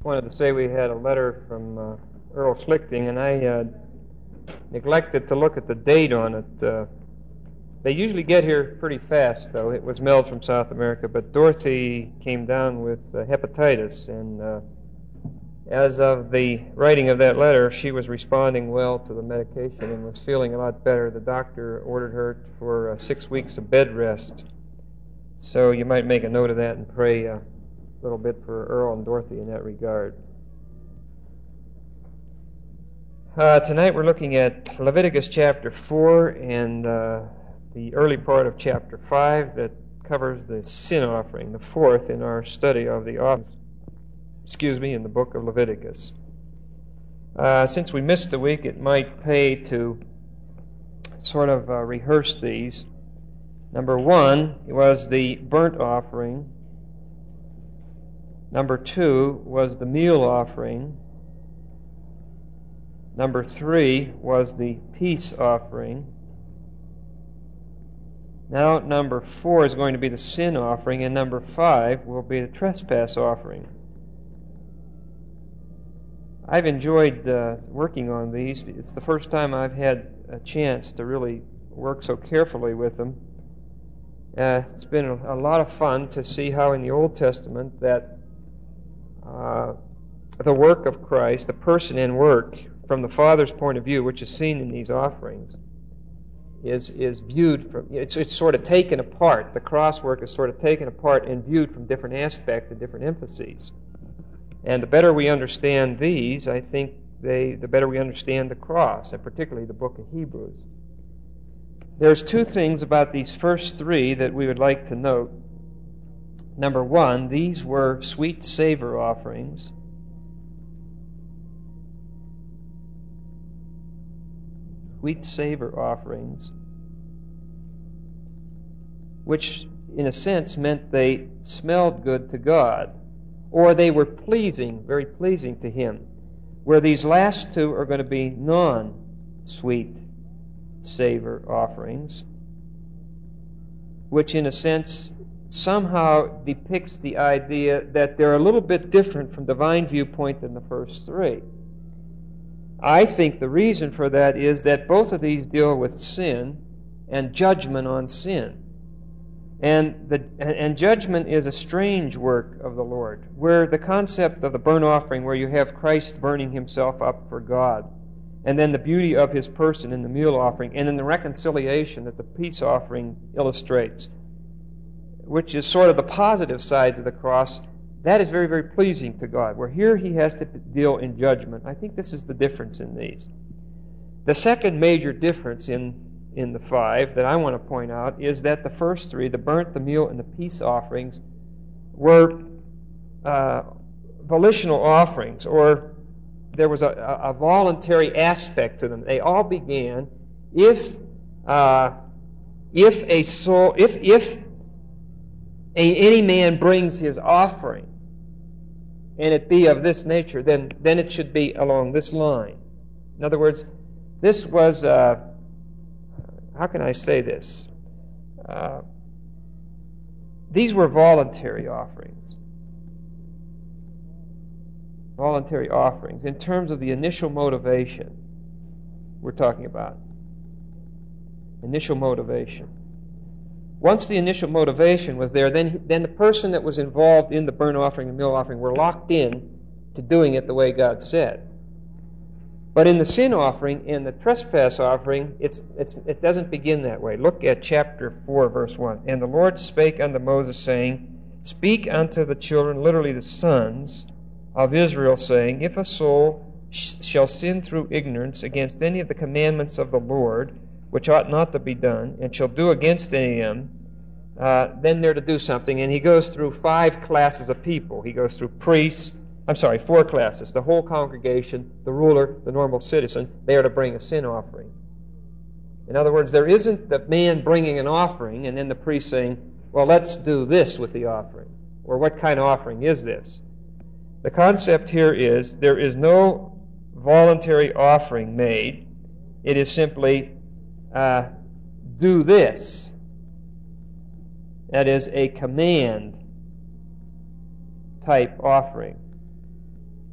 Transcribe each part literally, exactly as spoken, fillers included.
wanted to say we had a letter from uh, Earl Schlichting, and I uh, neglected to look at the date on it. Uh, they usually get here pretty fast, though. It was mailed from South America, but Dorothy came down with uh, hepatitis, and uh, as of the writing of that letter, she was responding well to the medication and was feeling a lot better. The doctor ordered her for uh, six weeks of bed rest. So you might make a note of that and pray uh, a little bit for Earl and Dorothy in that regard. Uh, tonight we're looking at Leviticus chapter four and uh, the early part of chapter five that covers the sin offering, the fourth in our study of the offerings. Excuse me, in the book of Leviticus. Uh, since we missed a week, it might pay to sort of uh, rehearse these. Number one was the burnt offering. Number two was the meal offering. Number three was the peace offering. Now number four is going to be the sin offering, and number five will be the trespass offering. I've enjoyed uh, working on these. It's the first time I've had a chance to really work so carefully with them. Uh, it's been a, a lot of fun to see how in the Old Testament that uh, the work of Christ, the person and work from the Father's point of view, which is seen in these offerings, is is viewed from, it's, it's sort of taken apart. The cross work is sort of taken apart and viewed from different aspects and different emphases. And the better we understand these, I think they, the better we understand the cross, and particularly the book of Hebrews. There's two things about these first three that we would like to note. Number one, these were sweet savor offerings. Sweet savor offerings, which in a sense meant they smelled good to God, or they were pleasing, very pleasing to Him, where these last two are going to be non-sweet savor offerings, which in a sense somehow depicts the idea that they're a little bit different from divine viewpoint than the first three. I think the reason for that is that both of these deal with sin and judgment on sin. And the and judgment is a strange work of the Lord, where the concept of the burnt offering, where you have Christ burning Himself up for God, and then the beauty of His person in the meal offering, and in the reconciliation that the peace offering illustrates, which is sort of the positive sides of the cross, that is very, very pleasing to God. Where here He has to deal in judgment. I think this is the difference in these. The second major difference in in the five that I want to point out is that the first three, the burnt, the meal, and the peace offerings, were uh, volitional offerings, or there was a, a voluntary aspect to them. They all began if uh, if a soul, if if a, any man brings his offering, and it be of this nature, then then it should be along this line. In other words, this was. Uh, How can I say this? Uh, these were voluntary offerings. Voluntary offerings. In terms of the initial motivation we're talking about. Initial motivation. Once the initial motivation was there, then, then the person that was involved in the burnt offering and meal offering were locked in to doing it the way God said. But in the sin offering and the trespass offering, it's, it's, it doesn't begin that way. Look at chapter four, verse one. And the Lord spake unto Moses, saying, Speak unto the children, literally the sons of Israel, saying, If a soul sh- shall sin through ignorance against any of the commandments of the Lord, which ought not to be done, and shall do against any of them, uh, then they're to do something. And he goes through five classes of people. He goes through priests, I'm sorry, four classes. The whole congregation, the ruler, the normal citizen, they are to bring a sin offering. In other words, there isn't the man bringing an offering and then the priest saying, well, let's do this with the offering. Or what kind of offering is this? The concept here is there is no voluntary offering made. It is simply, uh, do this. That is a command type offering.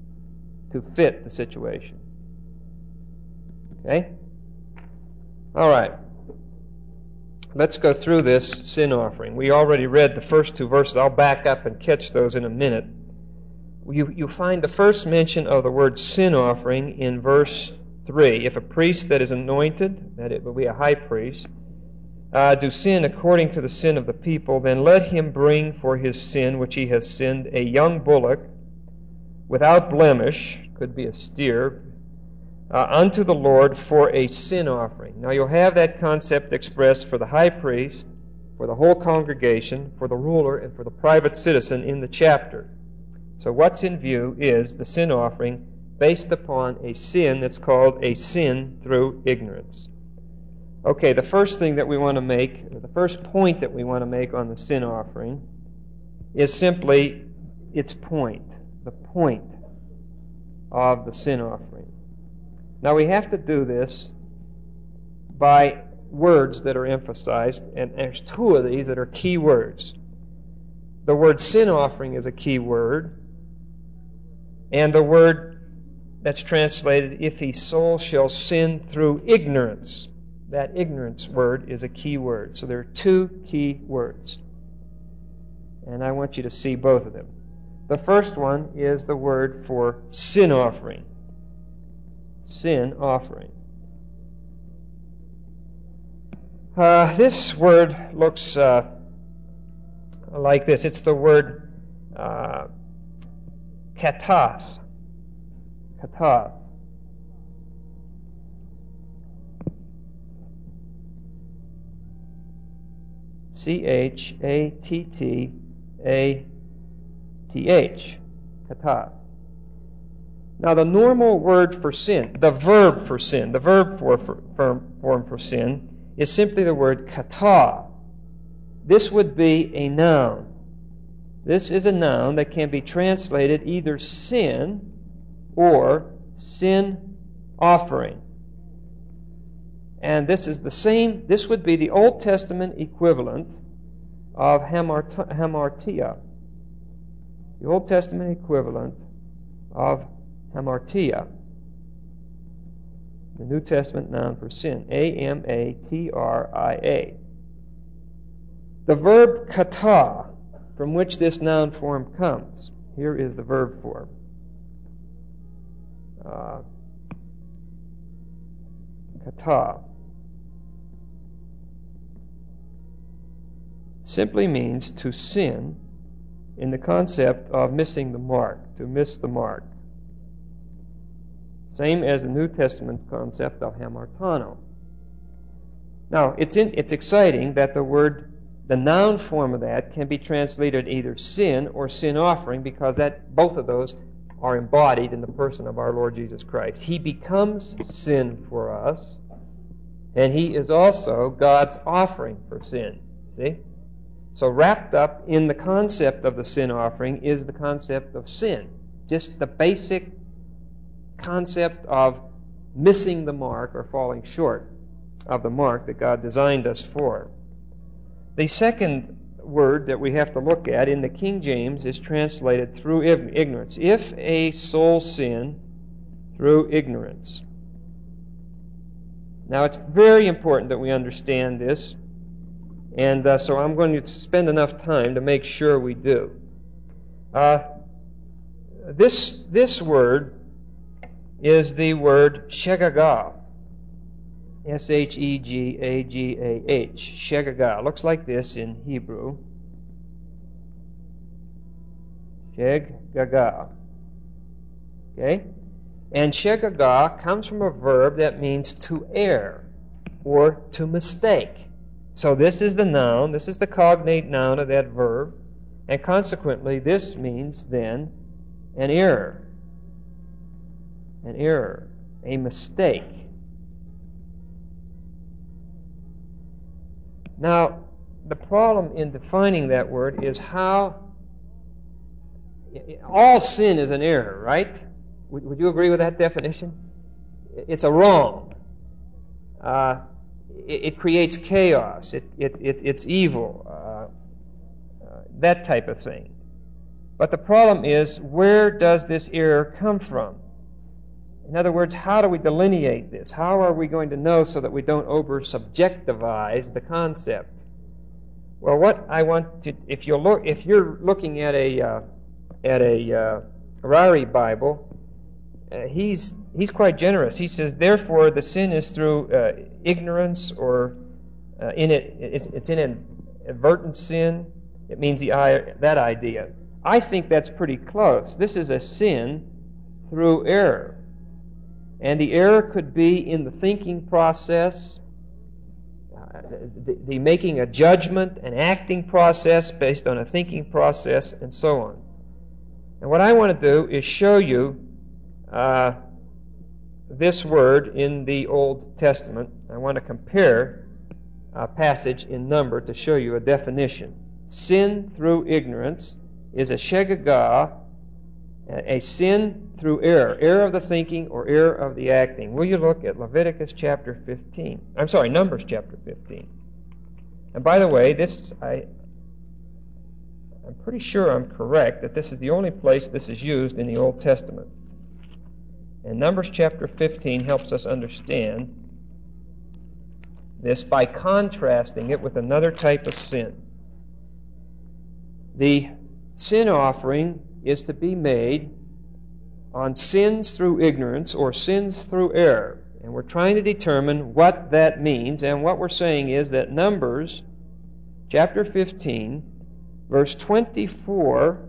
to fit the situation. Okay? All right. Let's go through this sin offering. We already read the first two verses. I'll back up and catch those in a minute. You, you find the first mention of the word sin offering in verse three. If a priest that is anointed, that it will be a high priest, uh, do sin according to the sin of the people, then let him bring for his sin which he has sinned a young bullock without blemish, could be a steer, uh, unto the Lord for a sin offering. Now you'll have that concept expressed for the high priest, for the whole congregation, for the ruler, and for the private citizen in the chapter. So what's in view is the sin offering based upon a sin that's called a sin through ignorance. Okay, the first thing that we want to make, or the first point that we want to make on the sin offering is simply its point, the point of the sin offering. Now we have to do this by words that are emphasized, and there's two of these that are key words. The word sin offering is a key word, and the word that's translated, if his soul shall sin through ignorance. That ignorance word is a key word. So there are two key words. And I want you to see both of them. The first one is the word for sin offering. Sin offering. Uh, this word looks uh, like this. It's the word uh, katath. Katath. C H A T T A T H. Katath. Now the normal word for sin, the verb for sin, the verb for, for, form for sin, is simply the word kata. This would be a noun. This is a noun that can be translated either sin or sin offering. And this is the same, this would be the Old Testament equivalent of hamart- hamartia. The Old Testament equivalent of hamartia. The New Testament noun for sin. A M A T R I A. The verb kata, from which this noun form comes. Here is the verb form. Uh, kata. Simply means to sin in the concept of missing the mark, to miss the mark. Same as the New Testament concept of hamartano. Now, it's, in, it's exciting that the word, the noun form of that can be translated either sin or sin offering, because that both of those are embodied in the person of our Lord Jesus Christ. He becomes sin for us, and He is also God's offering for sin. See? So wrapped up in the concept of the sin offering is the concept of sin. Just the basic concept of missing the mark or falling short of the mark that God designed us for. The second word that we have to look at in the King James is translated through ignorance. If a soul sin through ignorance. Now it's very important that we understand this. And uh, so I'm going to spend enough time to make sure we do. Uh, this, this word is the word shegaga. S H E G A G A H. Shegaga. Looks like this in Hebrew. Shegaga. Okay? And shegaga comes from a verb that means to err or to mistake. So this is the noun, this is the cognate noun of that verb, and consequently this means then an error. An error, a mistake. Now, the problem in defining that word is how all sin is an error, right? Would, would you agree with that definition? It's a wrong. Uh, it, it creates chaos. It, it, it, it's evil. Uh, uh, that type of thing. But the problem is, where does this error come from? In other words, how do we delineate this? How are we going to know so that we don't over-subjectivize the concept? Well, what I want to, if you're look, if you're looking at a uh, at a uh, Harari Bible, uh, he's he's quite generous. He says, therefore, the sin is through uh, ignorance or uh, in it it's it's in an advertent sin. It means the that idea. I think that's pretty close. This is a sin through error. And the error could be in the thinking process, uh, the, the making a judgment, an acting process based on a thinking process, and so on. And what I want to do is show you uh, this word in the Old Testament. I want to compare a passage in Number to show you a definition. Sin through ignorance is a shegagah, a sin through error, error of the thinking or error of the acting. Will you look at Leviticus chapter fifteen? I'm sorry, Numbers chapter fifteen. And by the way, this I, I'm pretty sure I'm correct that this is the only place this is used in the Old Testament. And Numbers chapter fifteen helps us understand this by contrasting it with another type of sin. The sin offering is to be made on sins through ignorance or sins through error. And we're trying to determine what that means. And what we're saying is that Numbers chapter fifteen, verse twenty-four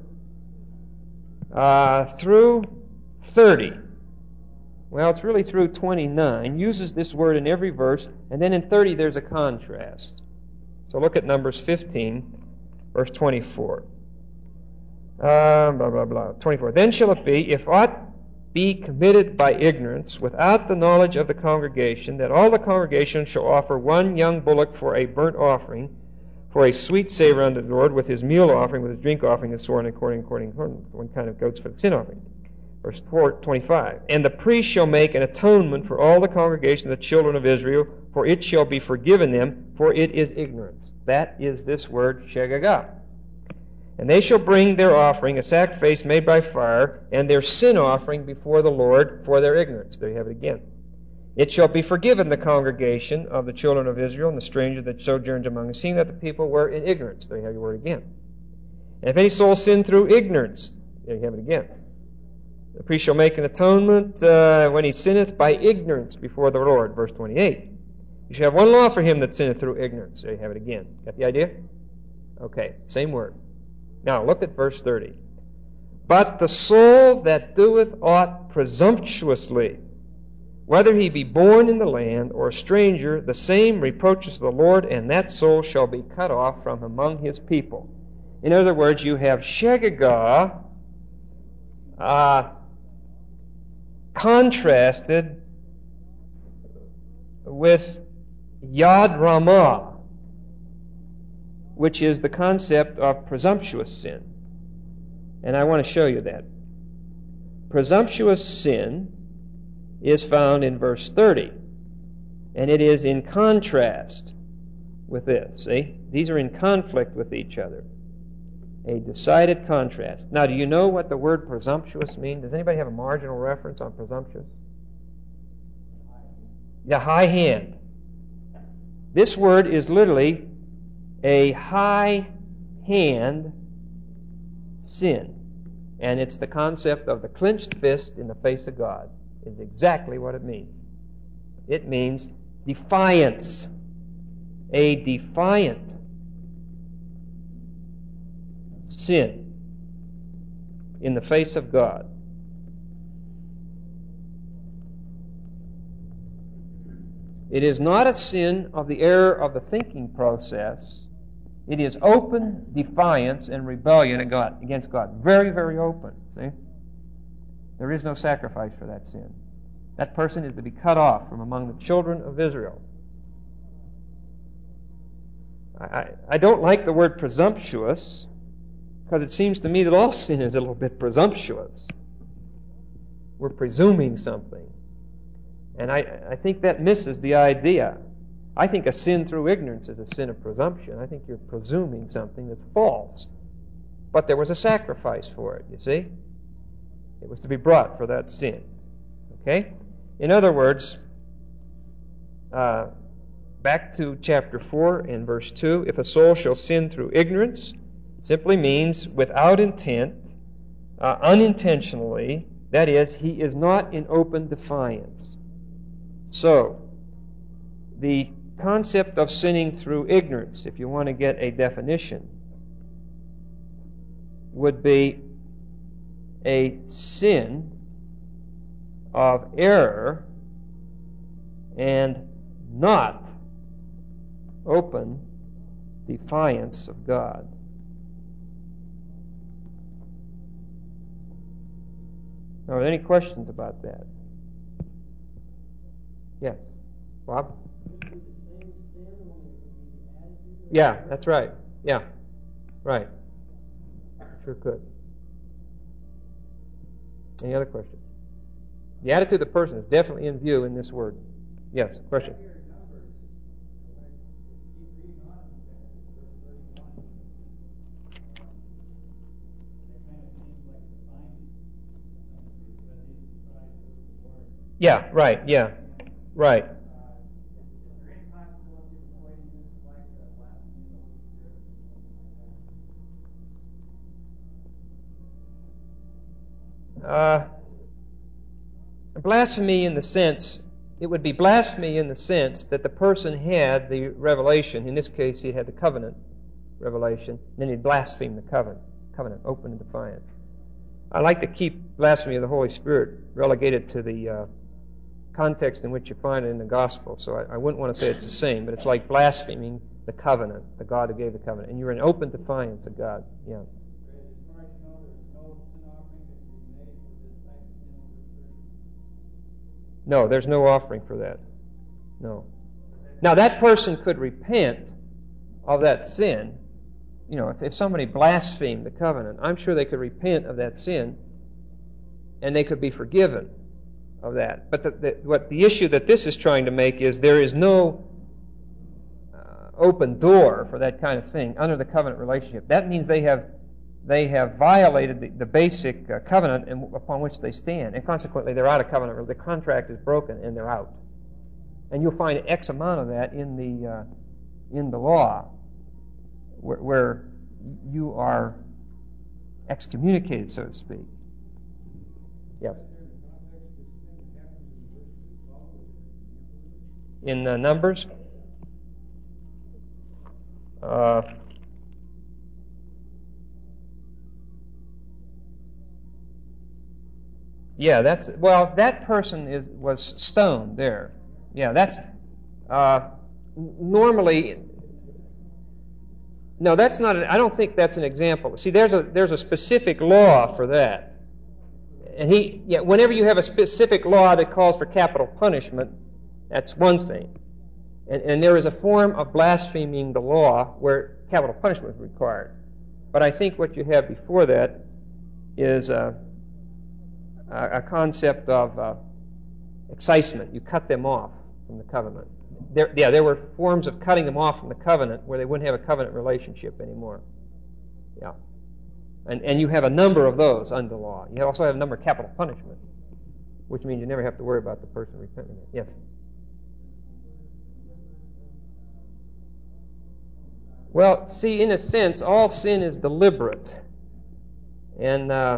uh, through thirty, well, it's really through twenty-nine, uses this word in every verse, and then in thirty there's a contrast. So look at Numbers fifteen, verse twenty-four. Uh, blah, blah, blah. twenty-four. Then shall it be, if aught be committed by ignorance, without the knowledge of the congregation, that all the congregation shall offer one young bullock for a burnt offering, for a sweet savor unto the Lord, with his meal offering, with his drink offering, and so on, according, according, according, one kind of goats for the sin offering. Verse four, twenty-five. And the priest shall make an atonement for all the congregation of the children of Israel, for it shall be forgiven them, for it is ignorance. That is this word, shegagah. And they shall bring their offering, a sacrifice made by fire, and their sin offering before the Lord for their ignorance. There you have it again. It shall be forgiven the congregation of the children of Israel and the stranger that sojourns among us, seeing that the people were in ignorance. There you have your word again. And if any soul sin through ignorance, there you have it again. The priest shall make an atonement uh, when he sinneth by ignorance before the Lord. Verse twenty-eight. You shall have one law for him that sinneth through ignorance. There you have it again. Got the idea? Okay, same word. Now, look at verse thirty. But the soul that doeth aught presumptuously, whether he be born in the land or a stranger, the same reproaches the Lord, and that soul shall be cut off from among his people. In other words, you have shegagah uh, contrasted with yad ramah, which is the concept of presumptuous sin. And I want to show you that. Presumptuous sin is found in verse thirty, and it is in contrast with this. See? These are in conflict with each other. A decided contrast. Now, do you know what the word presumptuous means? Does anybody have a marginal reference on presumptuous? The high hand. This word is literally a high hand sin. And it's the concept of the clenched fist in the face of God, is exactly what it means. It means defiance. A defiant sin in the face of God. It is not a sin of the error of the thinking process. It is open defiance and rebellion against God. Very, very open. See? There is no sacrifice for that sin. That person is to be cut off from among the children of Israel. I, I don't like the word presumptuous, because it seems to me that all sin is a little bit presumptuous. We're presuming something. And I, I think that misses the idea. I think a sin through ignorance is a sin of presumption. I think you're presuming something that's false. But there was a sacrifice for it, you see? It was to be brought for that sin. Okay? In other words, uh, back to chapter four and verse two, if a soul shall sin through ignorance, simply means without intent, uh, unintentionally, that is, he is not in open defiance. So, the concept of sinning through ignorance, if you want to get a definition, would be a sin of error and not open defiance of God. Now, are there any questions about that? Yes. Bob? Yeah, that's right. Yeah, right. Sure could. Any other questions? The attitude of the person is definitely in view in this word. Yes, question. Yeah, right, yeah, right. Uh, blasphemy in the sense, it would be blasphemy in the sense that the person had the revelation. In this case, he had the covenant revelation. Then he blasphemed the covenant, covenant, open and defiant. I like to keep blasphemy of the Holy Spirit relegated to the uh, context in which you find it in the gospel. So I, I wouldn't want to say it's the same, but it's like blaspheming the covenant, the God who gave the covenant. And you're in open defiance of God. Yeah. No, there's no offering for that. No. Now, that person could repent of that sin. You know, if, if somebody blasphemed the covenant, I'm sure they could repent of that sin and they could be forgiven of that. But the, the, what the issue that this is trying to make is there is no uh, open door for that kind of thing under the covenant relationship. That means they have they have violated the, the basic uh, covenant in, upon which they stand, and consequently they're out of covenant. The contract is broken and they're out. And you'll find X amount of that in the uh, in the law, where, where you are excommunicated, so to speak. Yeah. In uh, Numbers, uh, yeah, that's well. That person is was stoned there. Yeah, that's uh, normally. No, that's not. I don't think that's an example. See, there's a there's a specific law for that, and he. Yeah, whenever you have a specific law that calls for capital punishment, that's one thing, and and there is a form of blaspheming the law where capital punishment is required. But I think what you have before that is a, a concept of uh, excisement. You cut them off from the covenant. There, yeah, there were forms of cutting them off from the covenant where they wouldn't have a covenant relationship anymore. Yeah. And and you have a number of those under law. You also have a number of capital punishment, which means you never have to worry about the person repenting. Yes? Well, see, in a sense, all sin is deliberate. And uh,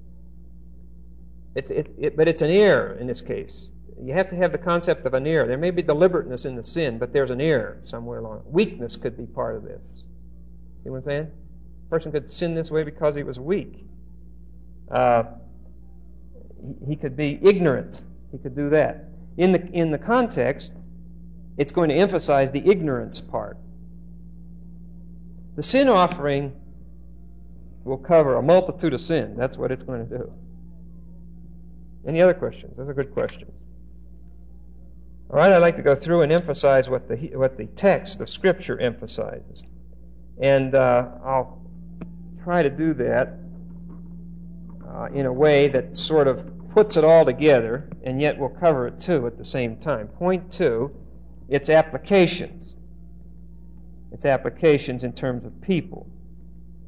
it, it, it, but it's an error in this case. You have to have the concept of an error. There may be deliberateness in the sin, but there's an error somewhere along. Weakness could be part of this. See what I'm saying? A person could sin this way because he was weak. Uh, he, he could be ignorant. He could do that. In the in the context, it's going to emphasize the ignorance part. The sin offering will cover a multitude of sin. That's what it's going to do. Any other questions? Those are good questions. All right, I'd like to go through and emphasize what the what the text of Scripture emphasizes. And uh, I'll try to do that uh, in a way that sort of puts it all together, and yet will cover it too at the same time. Point two, its applications. Its applications in terms of people.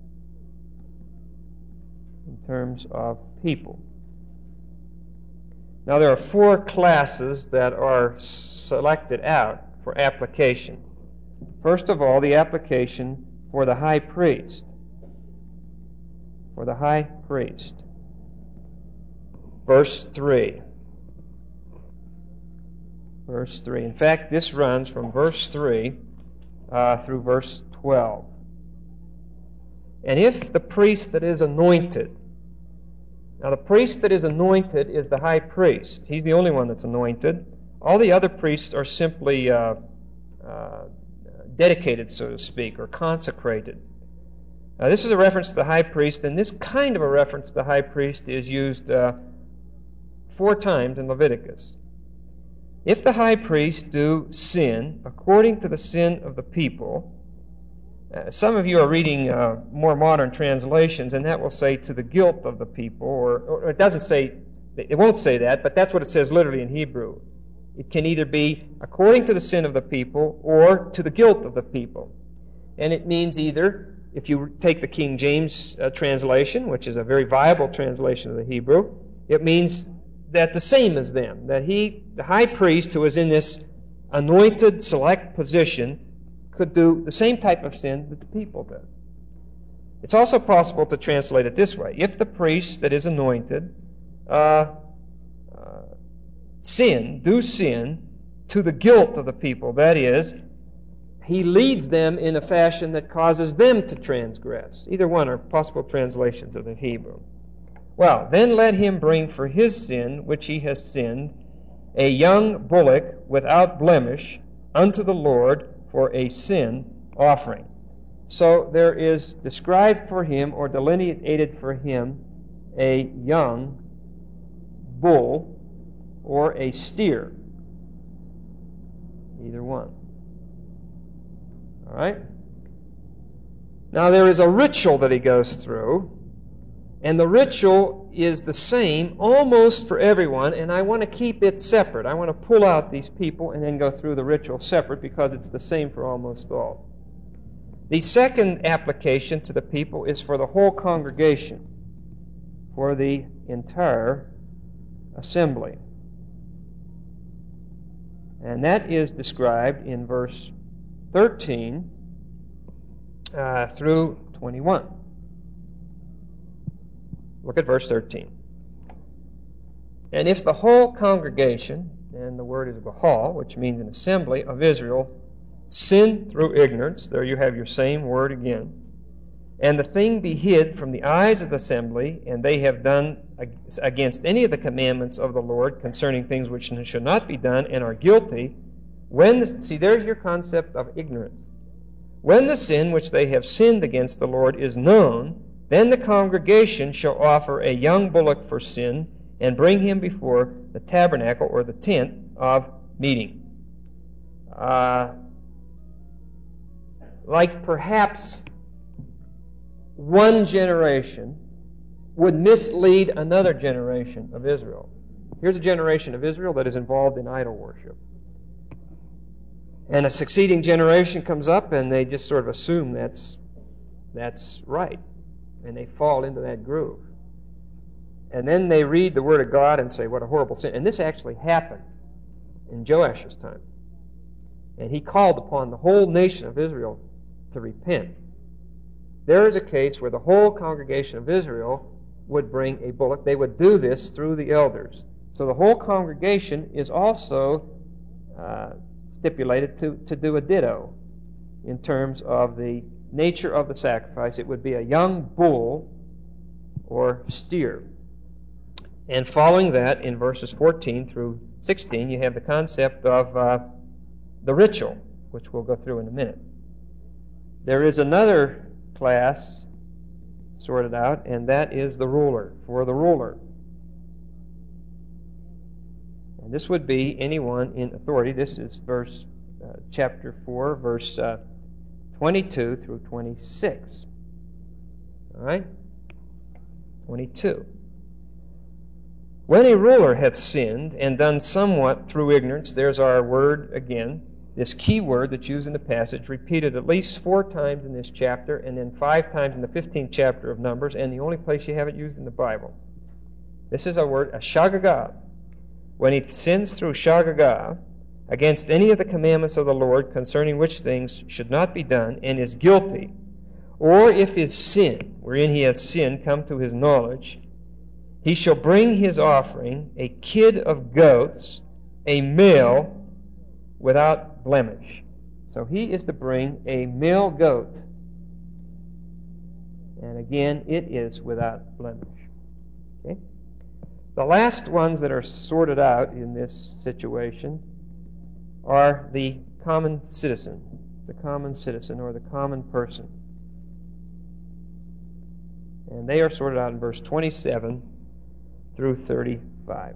In terms of people. Now, there are four classes that are selected out for application. First of all, the application for the high priest. For the high priest. Verse three. Verse three. In fact, this runs from verse three uh, through verse twelve. And if the priest that is anointed, now the priest that is anointed is the high priest. He's the only one that's anointed. All the other priests are simply uh, uh, dedicated, so to speak, or consecrated. Now, this is a reference to the high priest, and this kind of a reference to the high priest is used uh, four times in Leviticus. If the high priest do sin according to the sin of the people, uh, some of you are reading uh, more modern translations, and that will say to the guilt of the people, or, or it doesn't say, it won't say that, but that's what it says literally in Hebrew. It can either be according to the sin of the people or to the guilt of the people. And it means either, if you take the King James uh, translation, which is a very viable translation of the Hebrew, it means that the same as them, that he, the high priest who is in this anointed, select position, could do the same type of sin that the people did. It's also possible to translate it this way. If the priest that is anointed uh, uh, sin, do sin to the guilt of the people, that is, he leads them in a fashion that causes them to transgress. Either one are possible translations of the Hebrew. Well, then let him bring for his sin, which he has sinned, a young bullock without blemish unto the Lord for a sin offering. So there is described for him, or delineated for him, a young bull or a steer. Either one. All right? Now there is a ritual that he goes through, and the ritual is the same almost for everyone, and I want to keep it separate. I want to pull out these people and then go through the ritual separate because it's the same for almost all. The second application to the people is for the whole congregation, for the entire assembly. And that is described in verse thirteen uh, through twenty-one. Look at verse thirteen. And if the whole congregation, and the word is Bahal, which means an assembly of Israel, sin through ignorance, there you have your same word again, and the thing be hid from the eyes of the assembly, and they have done against any of the commandments of the Lord concerning things which should not be done, and are guilty, when, the, see, there's your concept of ignorance. When the sin which they have sinned against the Lord is known, then the congregation shall offer a young bullock for sin, and bring him before the tabernacle, or the tent of meeting. Uh, like perhaps one generation would mislead another generation of Israel. Here's a generation of Israel that is involved in idol worship. And a succeeding generation comes up and they just sort of assume that's, that's right. And they fall into that groove. And then they read the Word of God and say, what a horrible sin. And this actually happened in Joash's time. And he called upon the whole nation of Israel to repent. There is a case where the whole congregation of Israel would bring a bullock. They would do this through the elders. So the whole congregation is also uh, stipulated to, to do a ditto in terms of the nature of the sacrifice. It would be a young bull or steer. And following that, in verses fourteen through sixteen, you have the concept of uh, the ritual, which we'll go through in a minute. There is another class sorted out, and that is the ruler, for the ruler. And this would be anyone in authority. This is verse uh, chapter four, verse uh, twenty-two through twenty-six. All right? twenty-two. When a ruler hath sinned and done somewhat through ignorance, there's our word again, this key word that's used in the passage, repeated at least four times in this chapter, and then five times in the fifteenth chapter of Numbers, and the only place you have it used in the Bible. This is our word, ashagagah. when he sins through Shagagah against any of the commandments of the Lord concerning which things should not be done, and is guilty, or if his sin, wherein he hath sinned, come to his knowledge, he shall bring his offering, a kid of goats, a male, without blemish. So he is to bring a male goat. And again, it is without blemish. Okay? The last ones that are sorted out in this situation are the common citizen, the common citizen or the common person. And they are sorted out in verse twenty-seven through thirty-five.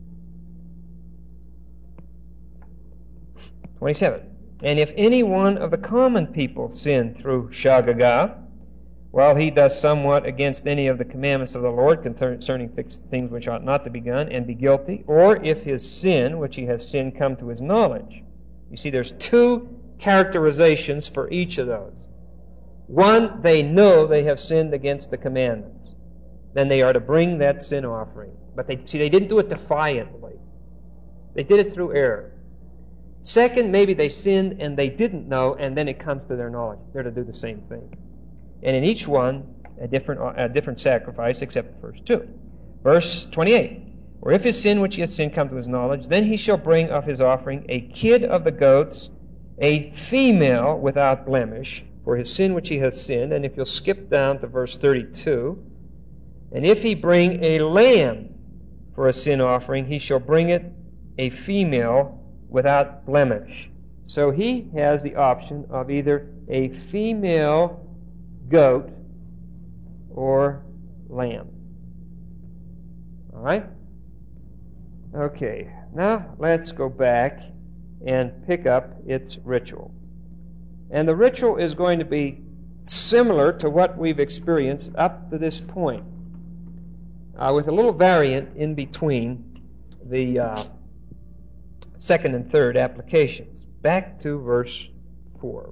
twenty-seven. And if any one of the common people sin through Shagagah, while he does somewhat against any of the commandments of the Lord concerning fixed things which ought not to be done, and be guilty, or if his sin, which he has sinned, come to his knowledge. You see, there's two characterizations for each of those. One, they know they have sinned against the commandments. Then they are to bring that sin offering. But they see, they didn't do it defiantly. They did it through error. Second, maybe they sinned and they didn't know, and then it comes to their knowledge. They're to do the same thing. And in each one, a different, a different sacrifice, except the first two. Verse twenty-eight. Or if his sin which he has sinned come to his knowledge, then he shall bring of his offering a kid of the goats, a female without blemish, for his sin which he has sinned. And if you'll skip down to verse thirty-two, and if he bring a lamb for a sin offering, he shall bring it a female without blemish. So he has the option of either a female goat or lamb. All right? Okay, now let's go back and pick up its ritual. And the ritual is going to be similar to what we've experienced up to this point, uh, with a little variant in between the uh, second and third applications. Back to verse four.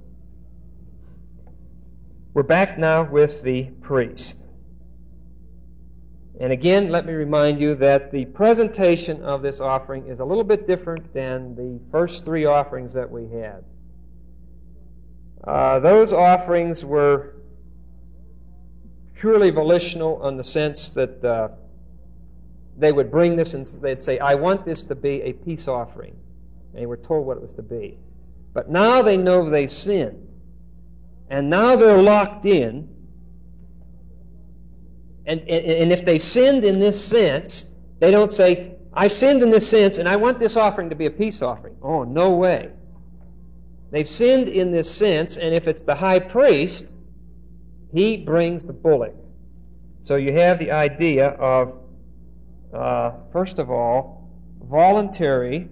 We're back now with the priest. And again, let me remind you that the presentation of this offering is a little bit different than the first three offerings that we had. Uh, those offerings were purely volitional in the sense that uh, they would bring this and they'd say, I want this to be a peace offering. And they were told what it was to be. But now they know they sinned. And now they're locked in. And, and, and if they sinned in this sense, they don't say, I sinned in this sense and I want this offering to be a peace offering. Oh, no way. They've sinned in this sense, and if it's the high priest, he brings the bullock. So you have the idea of, uh, first of all, voluntary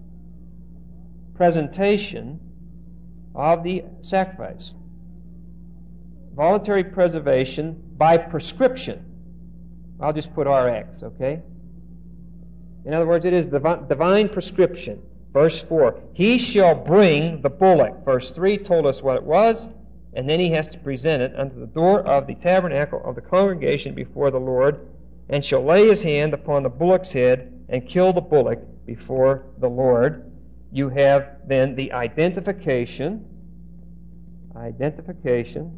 presentation of the sacrifice. Voluntary preservation by prescription. I'll just put R X, okay? In other words, it is divi- divine prescription. Verse four, he shall bring the bullock. Verse three told us what it was, and then he has to present it unto the door of the tabernacle of the congregation before the Lord, and shall lay his hand upon the bullock's head and kill the bullock before the Lord. You have then the identification, identification,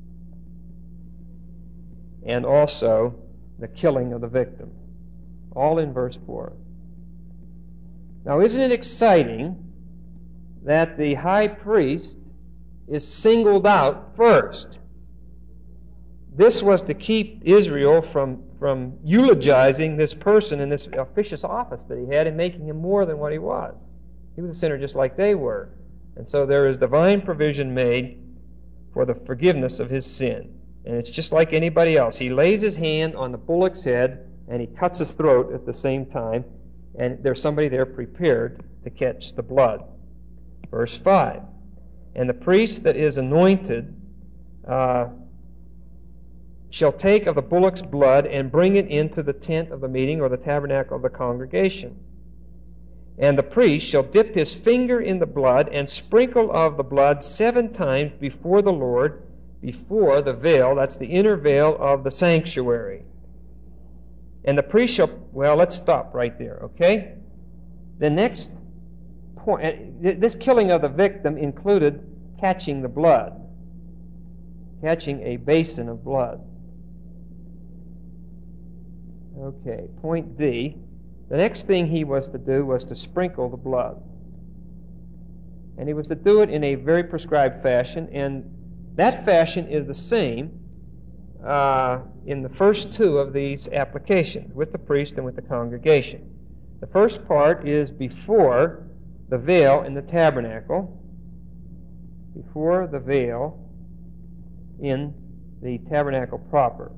and also the killing of the victim. All in verse four. Now, isn't it exciting that the high priest is singled out first? This was to keep Israel from, from eulogizing this person in this officious office that he had and making him more than what he was. He was a sinner just like they were. And so there is divine provision made for the forgiveness of his sin. And it's just like anybody else. He lays his hand on the bullock's head and he cuts his throat at the same time. And there's somebody there prepared to catch the blood. Verse five. And the priest that is anointed uh, shall take of the bullock's blood and bring it into the tent of the meeting or the tabernacle of the congregation. And the priest shall dip his finger in the blood and sprinkle of the blood seven times before the Lord, before the veil, that's the inner veil of the sanctuary. And the priest shall, well, let's stop right there, okay? the next point, this killing of the victim included catching the blood, catching a basin of blood. Okay, point D. The next thing he was to do was to sprinkle the blood. And he was to do it in a very prescribed fashion, and that fashion is the same uh, in the first two of these applications, with the priest and with the congregation. The first part is before the veil in the tabernacle, before the veil in the tabernacle proper.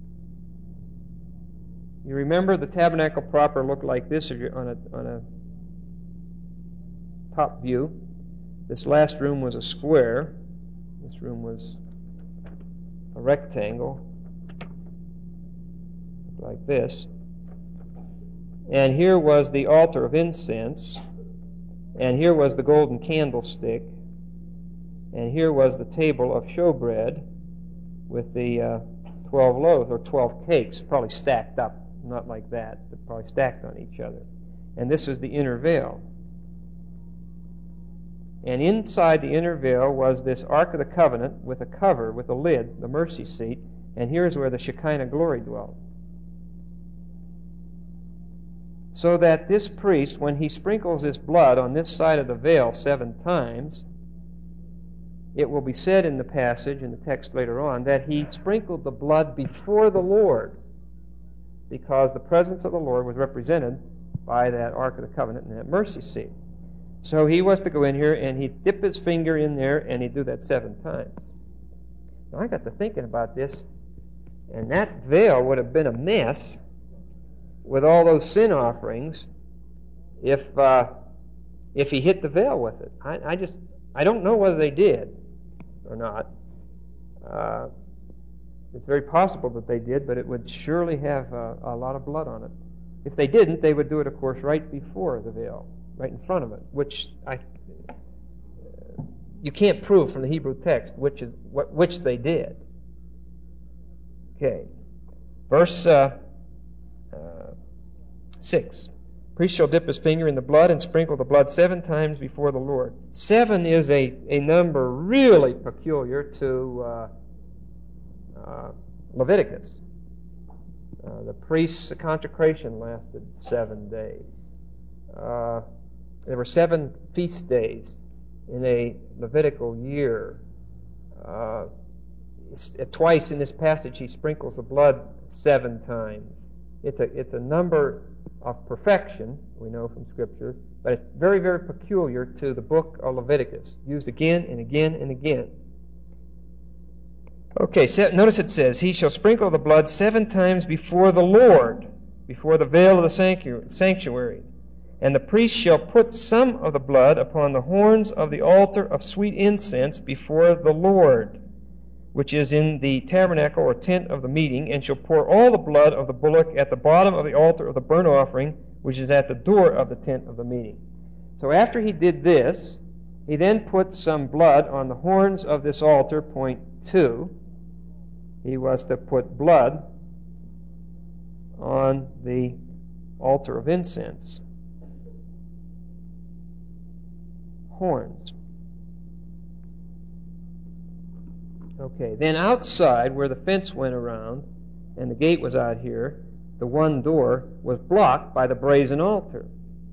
You remember the tabernacle proper looked like this if you're on a, on a top view. This last room was a square. This room was a rectangle, like this. And here was the altar of incense. And here was the golden candlestick. And here was the table of showbread with the uh, twelve loaves, or twelve cakes, probably stacked up. Not like that, but probably stacked on each other. And this was the inner veil. And inside the inner veil was this Ark of the Covenant with a cover, with a lid, the mercy seat, and here's where the Shekinah glory dwelt. So that this priest, when he sprinkles this blood on this side of the veil seven times, it will be said in the passage, in the text later on, that he sprinkled the blood before the Lord, because the presence of the Lord was represented by that Ark of the Covenant and that mercy seat. So he was to go in here and he'd dip his finger in there and he'd do that seven times. Now I got to thinking about this, and that veil would have been a mess with all those sin offerings if uh, if he hit the veil with it. I, I just I don't know whether they did or not. Uh, It's very possible that they did, but it would surely have a, a lot of blood on it. If they didn't, they would do it, of course, right before the veil, right in front of it, which I you can't prove from the Hebrew text which is what which they did. Okay, verse uh, uh, six. Priest shall dip his finger in the blood and sprinkle the blood seven times before the Lord. Seven is a, a number really peculiar to Uh, Uh, Leviticus. Uh, the priest's consecration lasted seven days. Uh, there were seven feast days in a Levitical year. Uh, twice in this passage he sprinkles the blood seven times. It's a, it's a number of perfection, we know from Scripture, but it's very, very peculiar to the book of Leviticus, used again and again and again. Okay, so notice it says, he shall sprinkle the blood seven times before the Lord, before the veil of the sanctuary. And the priest shall put some of the blood upon the horns of the altar of sweet incense before the Lord, which is in the tabernacle or tent of the meeting, and shall pour all the blood of the bullock at the bottom of the altar of the burnt offering, which is at the door of the tent of the meeting. So after he did this, he then put some blood on the horns of this altar, point two. He was to put blood on the altar of incense. Horns. Okay, then outside, where the fence went around, and the gate was out here, the one door was blocked by the brazen altar.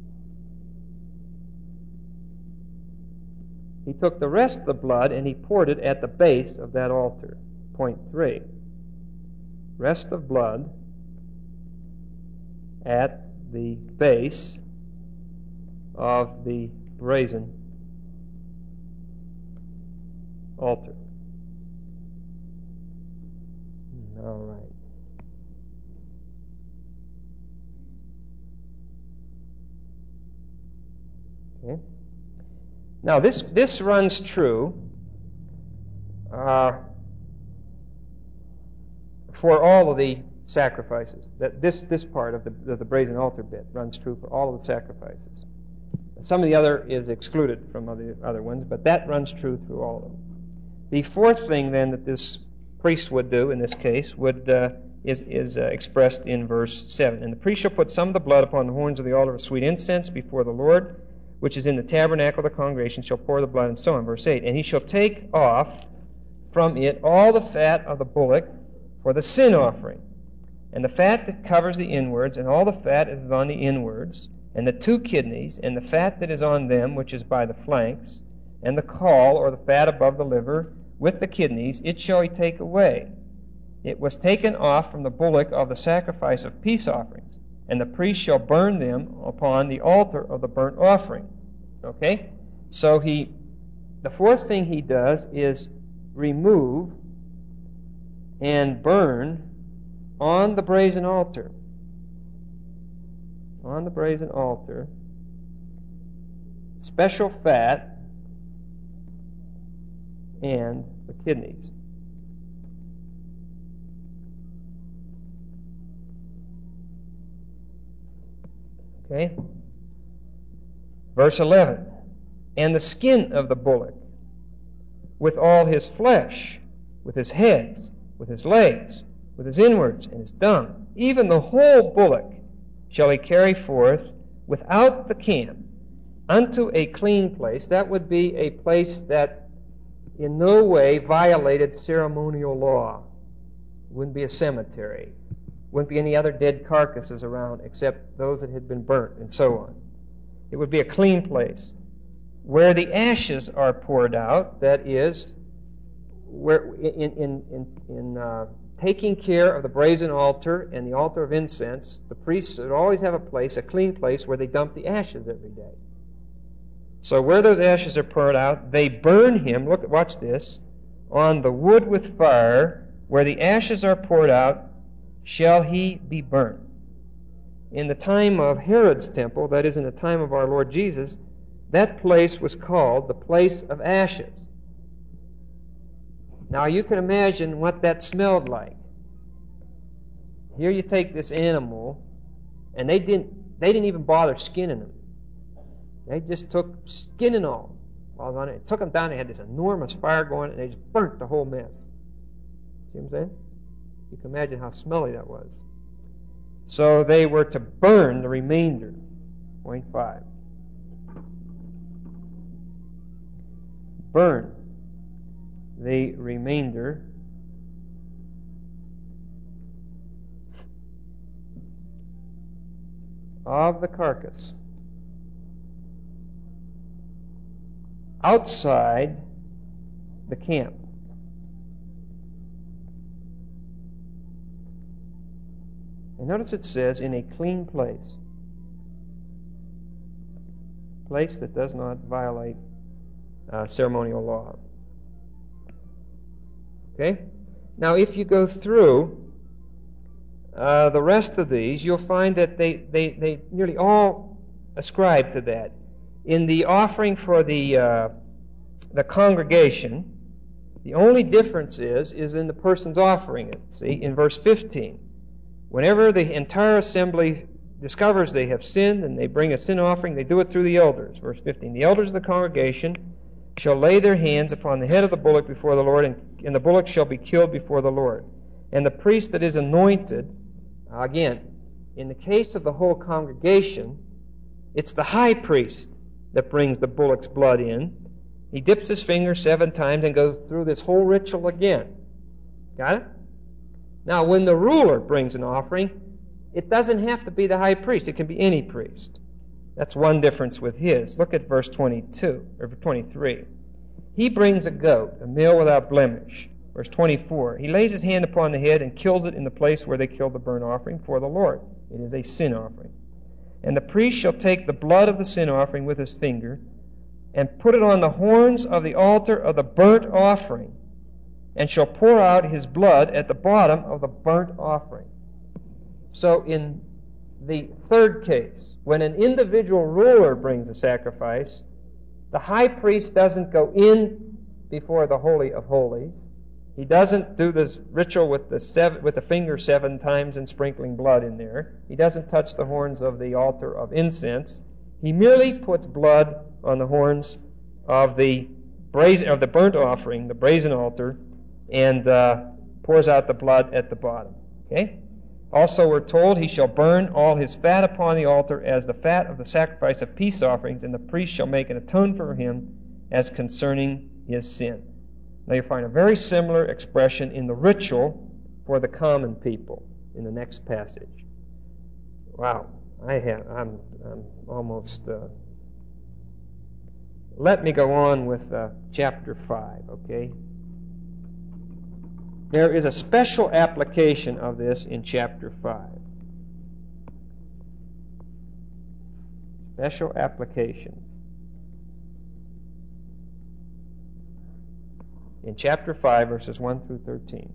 He took the rest of the blood and he poured it at the base of that altar. Point three. Rest of blood at the base of the brazen altar. All right. Okay. Now this this runs true uh, for all of the sacrifices. That this this part of the of the brazen altar bit runs true for all of the sacrifices. Some of the other is excluded from other other ones, but that runs true through all of them. The fourth thing then that this priest would do in this case would uh, is, is uh, expressed in verse seven. And the priest shall put some of the blood upon the horns of the altar of sweet incense before the Lord, which is in the tabernacle of the congregation, shall pour the blood, and so on. Verse eight. And he shall take off from it all the fat of the bullock for the sin offering, and the fat that covers the inwards, and all the fat that is on the inwards, and the two kidneys, and the fat that is on them, which is by the flanks, and the caul, or the fat above the liver, with the kidneys, it shall he take away. It was taken off from the bullock of the sacrifice of peace offerings, and the priest shall burn them upon the altar of the burnt offering. Okay? So he, the fourth thing he does is remove and burn on the brazen altar. On the brazen altar, special fat and the kidneys. Okay? Verse eleven. And the skin of the bullock, with all his flesh, with his heads, with his legs, with his inwards, and his dung, even the whole bullock shall he carry forth without the camp unto a clean place. That would be a place that in no way violated ceremonial law. It wouldn't be a cemetery. Wouldn't be any other dead carcasses around except those that had been burnt, and so on. It would be a clean place. Where the ashes are poured out, that is, where in, in, in, in uh, taking care of the brazen altar and the altar of incense, the priests would always have a place, a clean place, where they dump the ashes every day. So where those ashes are poured out, they burn him, look, watch this, on the wood with fire, where the ashes are poured out, shall he be burnt. In the time of Herod's temple, that is, in the time of our Lord Jesus, that place was called the place of ashes. Now you can imagine what that smelled like. Here you take this animal, and they didn't, they didn't even bother skinning him. They just took skin and all. While on it, it took them down. They had this enormous fire going, and they just burnt the whole mess. See what I'm saying? You can imagine how smelly that was. So they were to burn the remainder. Point five. Burn the remainder of the carcass outside the camp. And notice it says, in a clean place. Place that does not violate uh, ceremonial law. Okay? Now, if you go through uh, the rest of these, you'll find that they, they, they nearly all ascribe to that. In the offering for the, uh, the congregation, the only difference is, is in the person's offering it. See, in verse fifteen. Whenever the entire assembly discovers they have sinned and they bring a sin offering, they do it through the elders. Verse fifteen, the elders of the congregation shall lay their hands upon the head of the bullock before the Lord, and, and the bullock shall be killed before the Lord. And the priest that is anointed, again, in the case of the whole congregation, it's the high priest that brings the bullock's blood in. He dips his finger seven times and goes through this whole ritual again. Got it? Now, when the ruler brings an offering, it doesn't have to be the high priest. It can be any priest. That's one difference with his. Look at verse twenty-two, or twenty-three. He brings a goat, a male without blemish. Verse twenty-four. He lays his hand upon the head and kills it in the place where they killed the burnt offering for the Lord. It is a sin offering. And the priest shall take the blood of the sin offering with his finger and put it on the horns of the altar of the burnt offering, and shall pour out his blood at the bottom of the burnt offering. So in the third case, when an individual ruler brings a sacrifice, the high priest doesn't go in before the Holy of Holies. He doesn't do this ritual with the seven, with the finger seven times and sprinkling blood in there. He doesn't touch the horns of the altar of incense. He merely puts blood on the horns of the brazen, of the burnt offering, the brazen altar, and uh, pours out the blood at the bottom. Okay? Also we're told he shall burn all his fat upon the altar as the fat of the sacrifice of peace offerings, and the priest shall make an atonement for him as concerning his sin. Now you find a very similar expression in the ritual for the common people in the next passage. Wow, I have, I'm, I'm almost... Uh, let me go on with uh, chapter five, okay? There is a special application of this in chapter five. Special applications. In chapter five, verses one through thirteen.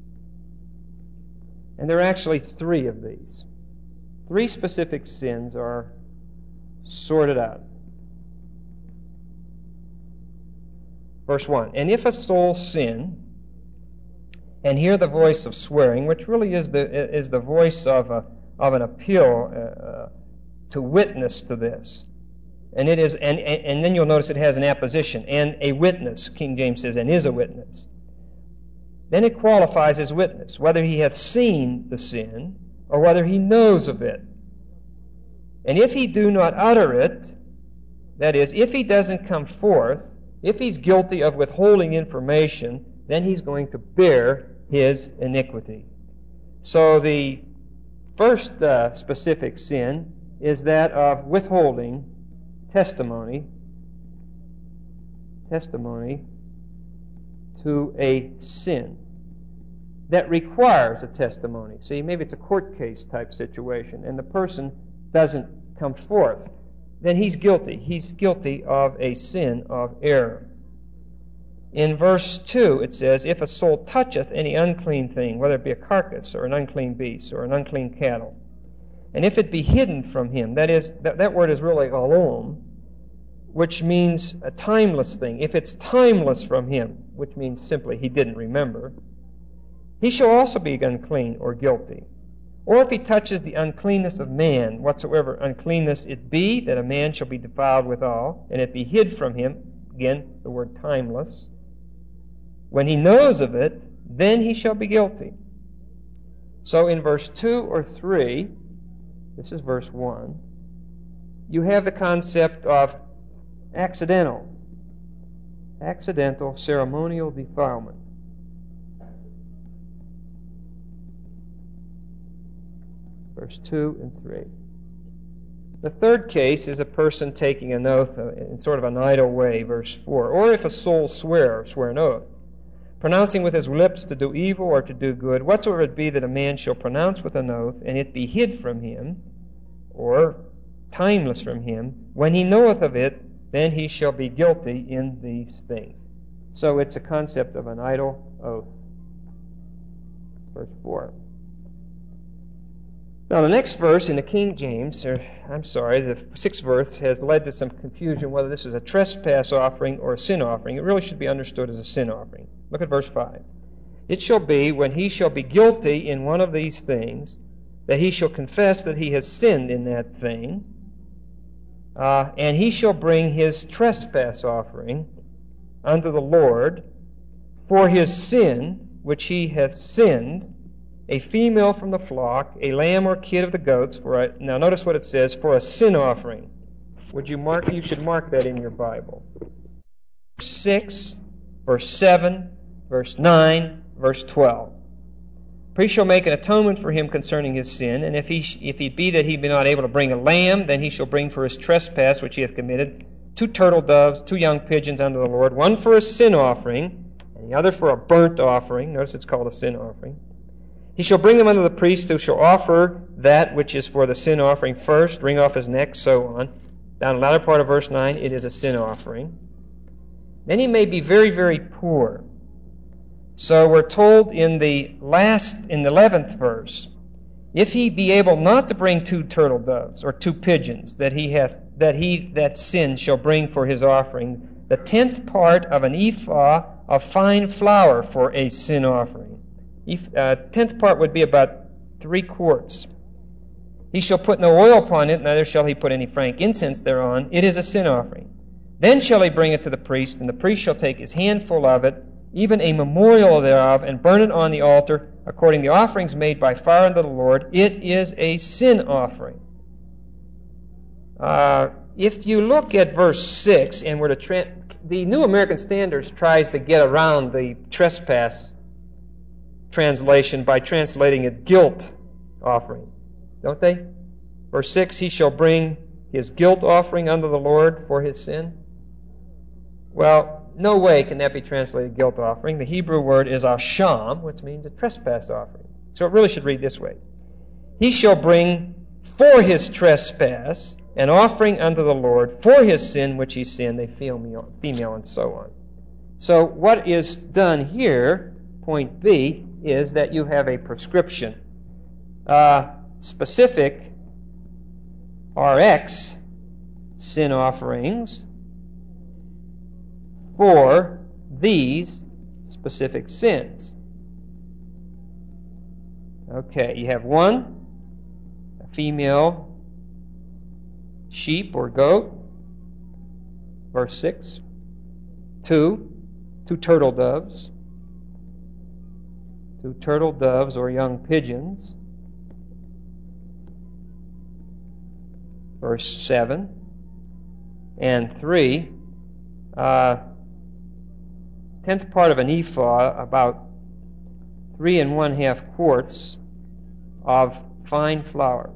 And there are actually three of these. Three specific sins are sorted out. Verse one, and if a soul sin, and hear the voice of swearing, which really is the is the voice of a, of an appeal uh, to witness to this, and it is and, and and then you'll notice it has an apposition and a witness. King James says, and is a witness. Then it qualifies as witness, whether he hath seen the sin or whether he knows of it. And if he do not utter it, that is, if he doesn't come forth, if he's guilty of withholding information, then he's going to bear his iniquity. So the first uh, specific sin is that of withholding testimony, testimony to a sin that requires a testimony. See, maybe it's a court case type situation, and the person doesn't come forth. Then he's guilty. He's guilty of a sin of error. In verse two, it says, if a soul toucheth any unclean thing, whether it be a carcass or an unclean beast or an unclean cattle, and if it be hidden from him, that is, that, that word is really alom, which means a timeless thing. If it's timeless from him, which means simply he didn't remember, he shall also be unclean or guilty. Or if he touches the uncleanness of man, whatsoever uncleanness it be, that a man shall be defiled withal, and it be hid from him, again, the word timeless, when he knows of it, then he shall be guilty. So in verse two or three, this is verse one, you have the concept of accidental, accidental ceremonial defilement. Verse two and three. The third case is a person taking an oath in sort of an idle way, verse four. Or if a soul swear, swear an oath, pronouncing with his lips to do evil or to do good, whatsoever it be that a man shall pronounce with an oath, and it be hid from him, or timeless from him, when he knoweth of it, then he shall be guilty in these things. So it's a concept of an idle oath. Verse four. Now the next verse in the King James, or I'm sorry, the sixth verse has led to some confusion whether this is a trespass offering or a sin offering. It really should be understood as a sin offering. Look at verse five. It shall be, when he shall be guilty in one of these things, that he shall confess that he has sinned in that thing, uh, and he shall bring his trespass offering unto the Lord for his sin which he hath sinned, a female from the flock, a lamb or kid of the goats. For a, now notice what it says, for a sin offering. Would you mark? You should mark that in your Bible. Six, verse seven, verse nine, verse twelve. Priest shall make an atonement for him concerning his sin, and if he if he be that he be not able to bring a lamb, then he shall bring for his trespass which he hath committed two turtle doves, two young pigeons unto the Lord, one for a sin offering, and the other for a burnt offering. Notice it's called a sin offering. He shall bring them unto the priest, who shall offer that which is for the sin offering first, wring off his neck, so on. Down the latter part of verse nine, it is a sin offering. Then he may be very, very poor. So we're told in the last, in the eleventh verse, if he be able not to bring two turtle doves or two pigeons, that he hath that he that sin shall bring for his offering, the tenth part of an ephah of fine flour for a sin offering. Uh, tenth part would be about three quarts. He shall put no oil upon it, neither shall he put any frank incense thereon. It is a sin offering. Then shall he bring it to the priest, and the priest shall take his handful of it, even a memorial thereof, and burn it on the altar according to the offerings made by fire unto the Lord, it is a sin offering. Uh, if you look at verse six, and we're to tra- the New American Standard tries to get around the trespass translation by translating it guilt offering, don't they? Verse six, he shall bring his guilt offering unto the Lord for his sin. Well, no way can that be translated guilt offering. The Hebrew word is asham, which means a trespass offering. So it really should read this way. He shall bring for his trespass an offering unto the Lord for his sin which he sinned, a female, female and so on. So what is done here, point B, is that you have a prescription. Uh, specific R X sin offerings for these specific sins. Okay, you have one, a female sheep or goat, verse six. Two, two turtle doves. Two turtle doves or young pigeons, verse seven. And three, uh, tenth part of an ephah, about three and one half quarts of fine flour.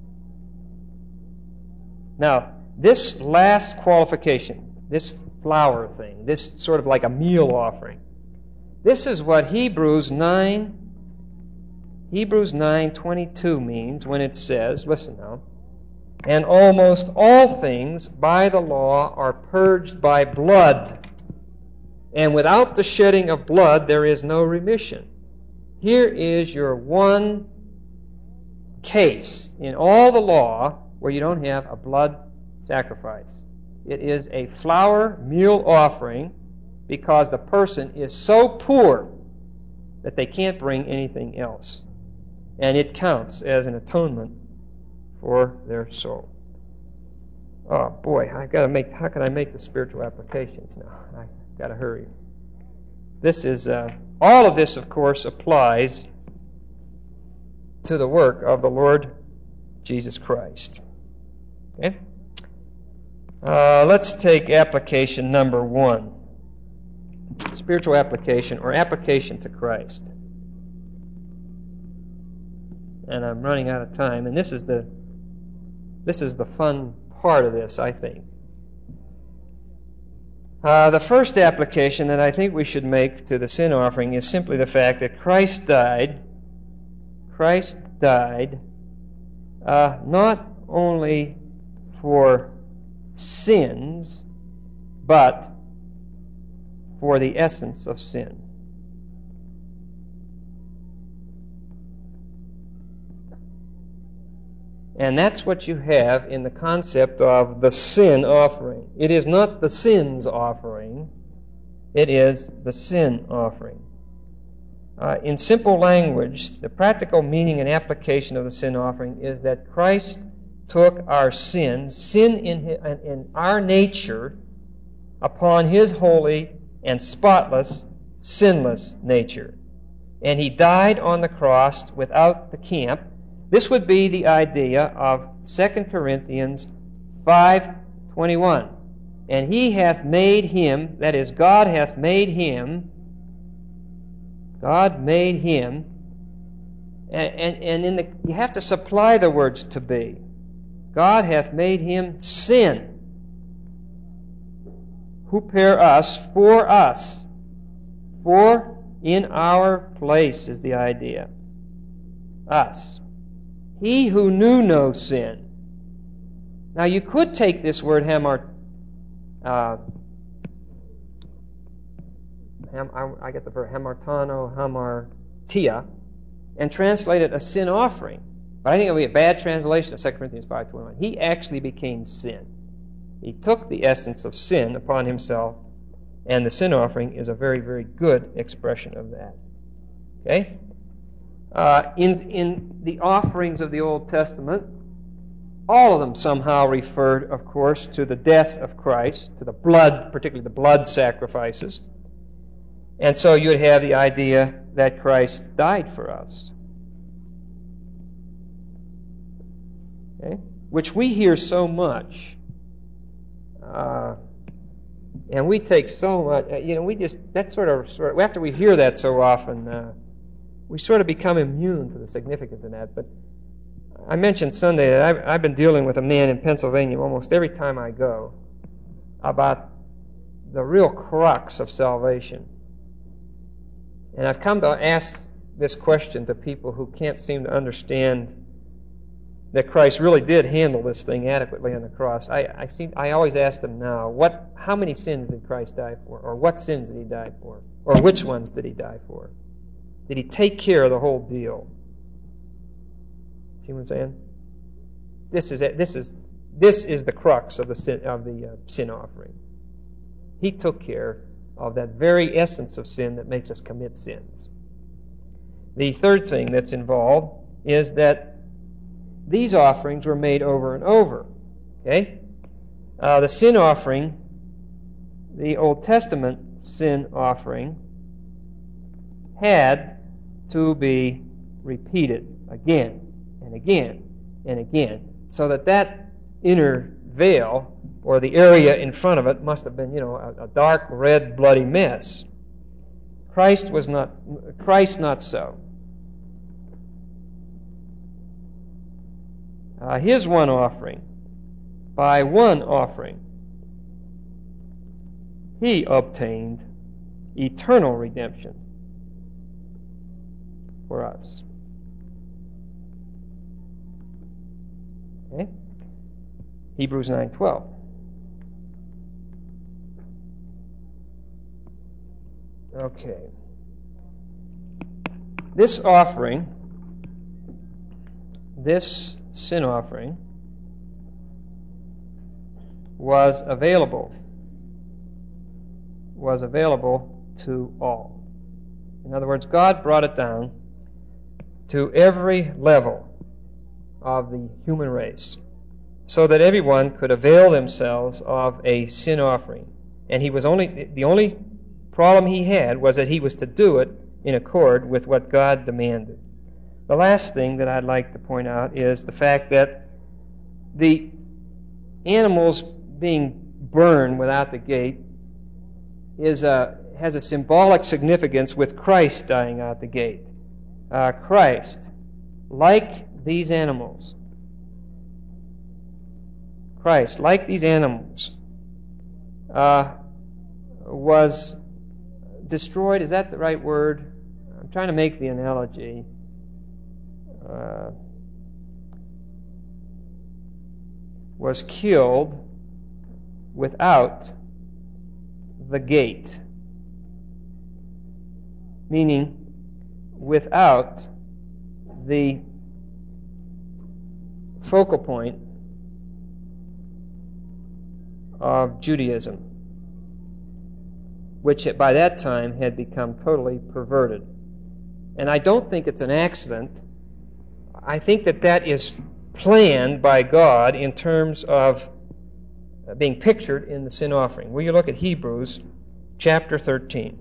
Now, this last qualification, this flour thing, this sort of like a meal offering, this is what Hebrews nine, Hebrews nine twenty-two means when it says, listen now, and almost all things by the law are purged by blood, and without the shedding of blood there is no remission. Here is your one case in all the law where you don't have a blood sacrifice. It is a flour meal offering because the person is so poor that they can't bring anything else. And it counts as an atonement for their soul. Oh boy, I gotta make how can I make the spiritual applications now? I gotta hurry. This is uh, all of this, of course, applies to the work of the Lord Jesus Christ. Okay? Uh, let's take application number one. Spiritual application, or application to Christ. And I'm running out of time, and this is the this is the fun part of this, I think. Uh, the first application that I think we should make to the sin offering is simply the fact that Christ died. Christ died uh, not only for sins, but for the essence of sin. And that's what you have in the concept of the sin offering. It is not the sins offering, it is the sin offering. Uh, in simple language, the practical meaning and application of the sin offering is that Christ took our sin, sin in, his, in our nature, upon His holy and spotless, sinless nature. And He died on the cross without the camp. This would be the idea of Second Corinthians five twenty-one. And He hath made Him, that is, God hath made Him, God made Him, and, and, and in the, you have to supply the words to be. God hath made Him sin. Huper us, for us. For in our place is the idea. Us. He who knew no sin. Now you could take this word hamar, uh, ham, I, I get the verb hamartano, hamartia, and translate it a sin offering. But I think it would be a bad translation of Second Corinthians five twenty-one. He actually became sin. He took the essence of sin upon Himself, and the sin offering is a very, very good expression of that. Okay? Uh, in, in the offerings of the Old Testament, all of them somehow referred, of course, to the death of Christ, to the blood, particularly the blood sacrifices. And so you would have the idea that Christ died for us. Okay? Which we hear so much. Uh, and we take so much, uh, you know, we just, that sort of, sort of, after we hear that so often, uh, we sort of become immune to the significance of that. But I mentioned Sunday that I've, I've been dealing with a man in Pennsylvania almost every time I go about the real crux of salvation. And I've come to ask this question to people who can't seem to understand that Christ really did handle this thing adequately on the cross. I, I, seem, I always ask them now, what, how many sins did Christ die for? Or what sins did He die for? Or which ones did He die for? Did He take care of the whole deal? See what I'm saying? This is it. This is this is the crux of the sin of the uh, sin offering. He took care of that very essence of sin that makes us commit sins. The third thing that's involved is that these offerings were made over and over. Okay? Uh, the sin offering, the Old Testament sin offering, had to be repeated again and again and again, so that that inner veil, or the area in front of it, must have been, you know, a, a dark, red, bloody mess. Christ was not, Christ not so. Uh, his one offering, by one offering, He obtained eternal redemption for us. Okay? Hebrews nine twelve. Okay. This offering, this sin offering, was available, was available to all. In other words, God brought it down to every level of the human race, so that everyone could avail themselves of a sin offering. And he was only the only problem he had was that he was to do it in accord with what God demanded. The last thing that I'd like to point out is the fact that the animals being burned without the gate is a, has a symbolic significance with Christ dying out the gate. Uh, Christ, like these animals, Christ, like these animals, uh, was destroyed. Is that the right word? I'm trying to make the analogy. Uh, was killed without the gate, meaning without the focal point of Judaism, which by that time had become totally perverted. And I don't think it's an accident. I think that that is planned by God in terms of being pictured in the sin offering. Will you look at Hebrews chapter thirteen?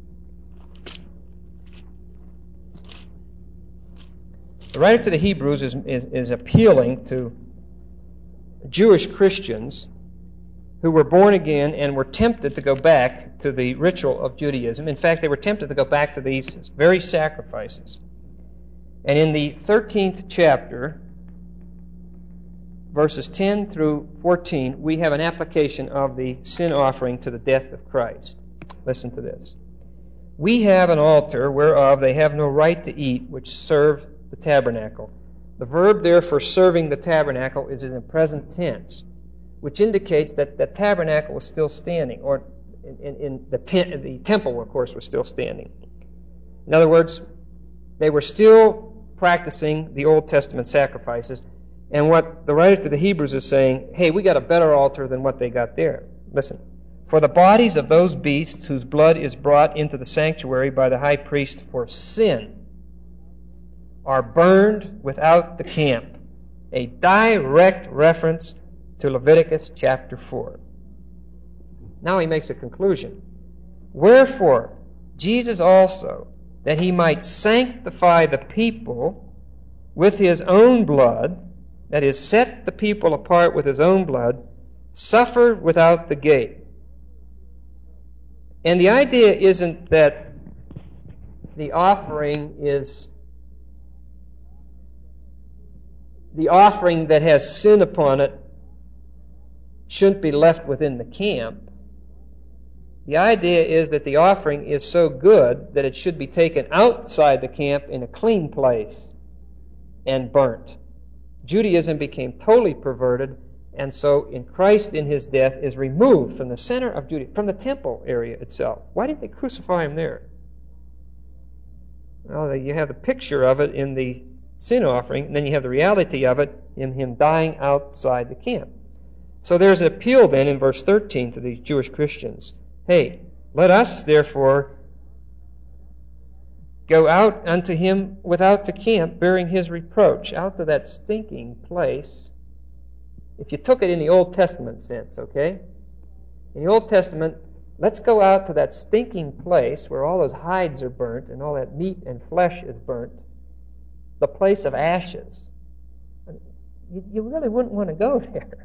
The writer to the Hebrews is, is, is appealing to Jewish Christians who were born again and were tempted to go back to the ritual of Judaism. In fact, they were tempted to go back to these very sacrifices. And in the thirteenth chapter, verses ten through fourteen, we have an application of the sin offering to the death of Christ. Listen to this. We have an altar whereof they have no right to eat, which serve the tabernacle. The verb there for serving the tabernacle is in the present tense, which indicates that the tabernacle was still standing, or in, in, in the, te- the temple, of course, was still standing. In other words, they were still practicing the Old Testament sacrifices, and what the writer to the Hebrews is saying, hey, we got a better altar than what they got there. Listen. For the bodies of those beasts whose blood is brought into the sanctuary by the high priest for sin are burned without the camp. A direct reference to Leviticus chapter four. Now he makes a conclusion. Wherefore, Jesus also, that he might sanctify the people with his own blood, that is, set the people apart with his own blood, suffered without the gate. And the idea isn't that the offering is the offering that has sin upon it shouldn't be left within the camp. The idea is that the offering is so good that it should be taken outside the camp in a clean place and burnt. Judaism became totally perverted, and so in Christ in his death is removed from the center of Judaism, from the temple area itself. Why didn't they crucify him there? Well, you have the picture of it in the sin offering, and then you have the reality of it in him dying outside the camp. So there's an appeal then in verse thirteen to these Jewish Christians. Hey, let us therefore go out unto him without the camp, bearing his reproach, out to that stinking place. If you took it in the Old Testament sense, okay? In the Old Testament, let's go out to that stinking place where all those hides are burnt and all that meat and flesh is burnt, the place of ashes. You, you really wouldn't want to go there.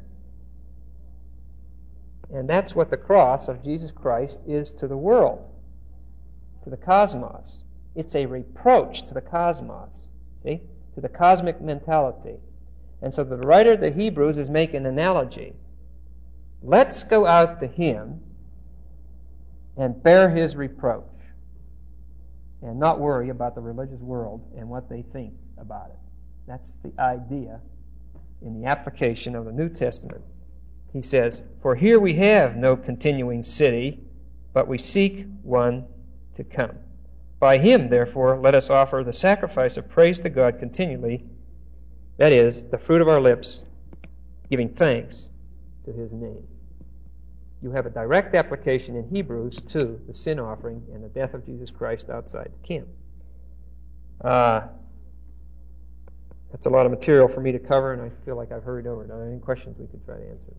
And that's what the cross of Jesus Christ is to the world, to the cosmos. It's a reproach to the cosmos, see, to the cosmic mentality. And so the writer of the Hebrews is making an analogy. Let's go out to him and bear his reproach and not worry about the religious world and what they think about it. That's the idea in the application of the New Testament. He says, for here we have no continuing city, but we seek one to come. By him, therefore, let us offer the sacrifice of praise to God continually, that is, the fruit of our lips, giving thanks to his name. You have a direct application in Hebrews to the sin offering and the death of Jesus Christ outside the camp. Uh, that's a lot of material for me to cover, and I feel like I've hurried over it. Are there any questions we could try to answer?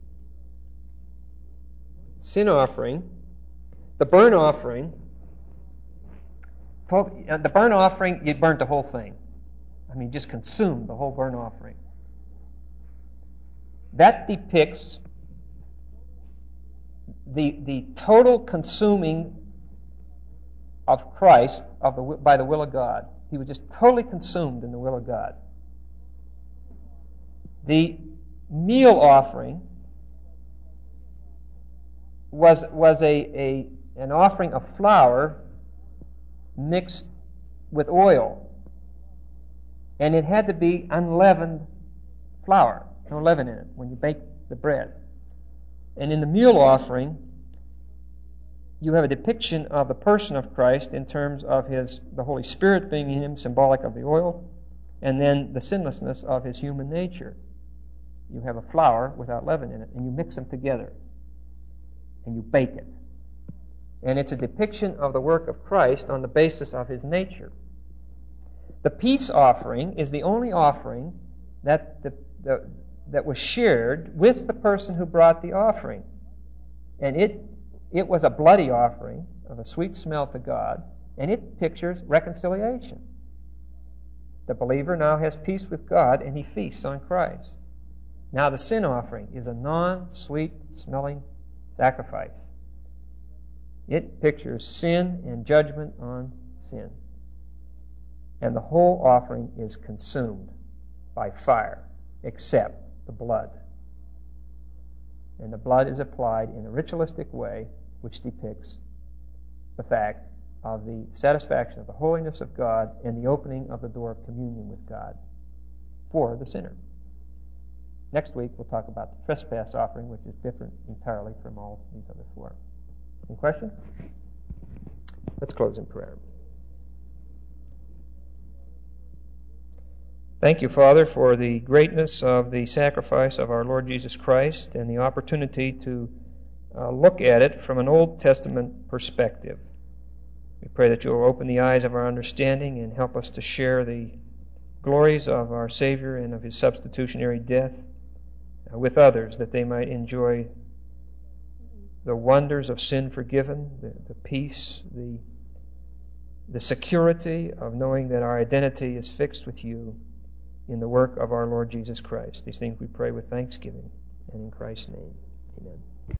Sin offering, the burnt offering, the burnt offering, you burnt the whole thing. I mean, just consumed the whole burnt offering. That depicts the, the total consuming of Christ of the, by the will of God. He was just totally consumed in the will of God. The meal offering was, was a, a, an offering of flour mixed with oil. And it had to be unleavened flour, no leaven in it, when you bake the bread. And in the meal offering, you have a depiction of the person of Christ in terms of his the Holy Spirit being in him, symbolic of the oil, and then the sinlessness of his human nature. You have a flour without leaven in it, and you mix them together, and you bake it. And it's a depiction of the work of Christ on the basis of his nature. The peace offering is the only offering that the, the, that was shared with the person who brought the offering. And it, it was a bloody offering of a sweet smell to God, and it pictures reconciliation. The believer now has peace with God, and he feasts on Christ. Now the sin offering is a non-sweet smelling sacrifice. It pictures sin and judgment on sin. And the whole offering is consumed by fire, except the blood. And the blood is applied in a ritualistic way, which depicts the fact of the satisfaction of the holiness of God and the opening of the door of communion with God for the sinner. Next week, we'll talk about the trespass offering, which is different entirely from all these other four. Any questions? Let's close in prayer. Thank you, Father, for the greatness of the sacrifice of our Lord Jesus Christ and the opportunity to uh, look at it from an Old Testament perspective. We pray that you will open the eyes of our understanding and help us to share the glories of our Savior and of his substitutionary death uh, with others, that they might enjoy the wonders of sin forgiven, the, the peace, the the security of knowing that our identity is fixed with you in the work of our Lord Jesus Christ. These things we pray with thanksgiving, and in Christ's name, amen.